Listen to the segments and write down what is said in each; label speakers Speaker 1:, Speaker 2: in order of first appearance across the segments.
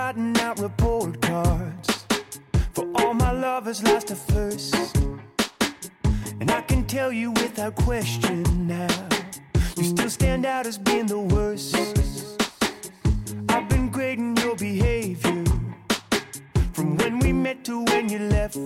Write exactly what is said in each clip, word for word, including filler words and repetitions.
Speaker 1: writing out report cards for all my lovers lost at first. And I can tell you without question now, you still stand out as being the worst. I've been grading your behavior from when we met to when you left.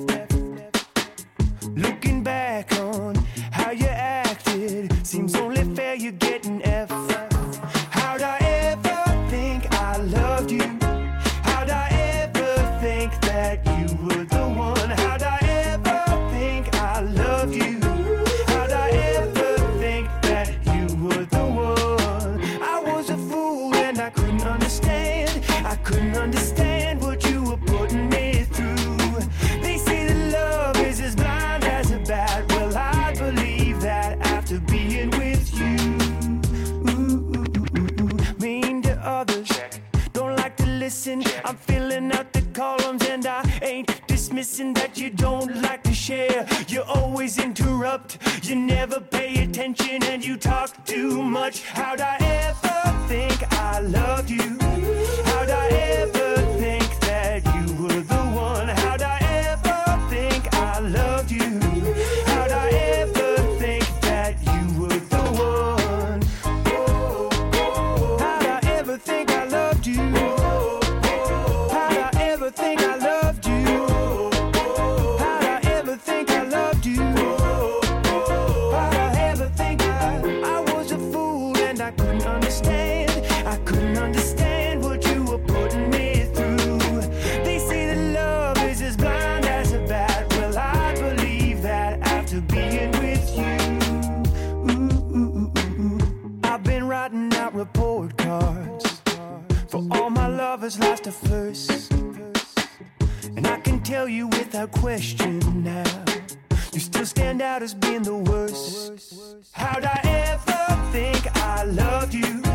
Speaker 1: Looking back on how you acted, seems only fair you're getting F. How'd I ever think I loved you? How'd I ever think that you were the one? How'd I ever think I loved you? How'd I ever think that you were the one? I was a fool and I couldn't understand. I couldn't understand what you were putting me through. They say that love is as blind as a bat. Well, I believe that after being with you. Ooh, ooh, ooh, ooh. Mean to others, don't like to listen. I'm filling out the columns and I ain't dismissing that you don't like to share. You always interrupt, you never pay attention, and you talk too much. How'd I ever think I loved you? How'd I ever think that you were the one? How'd I ever think I loved you? How'd I ever think that you were the one? Oh, oh, how'd I ever think I loved you? How'd I ever think I loved you? How'd I ever think I loved you? How'd I ever think I, I was a fool and I couldn't understand. I couldn't understand what you were putting me through. They say that love is as blind as a bat. Well, I believe that after being with you. Ooh, ooh, ooh, ooh. I've been writing out report cards for all my lovers lost at first. And I can tell you without question now, you still stand out as being the worst. How'd I ever think I loved you?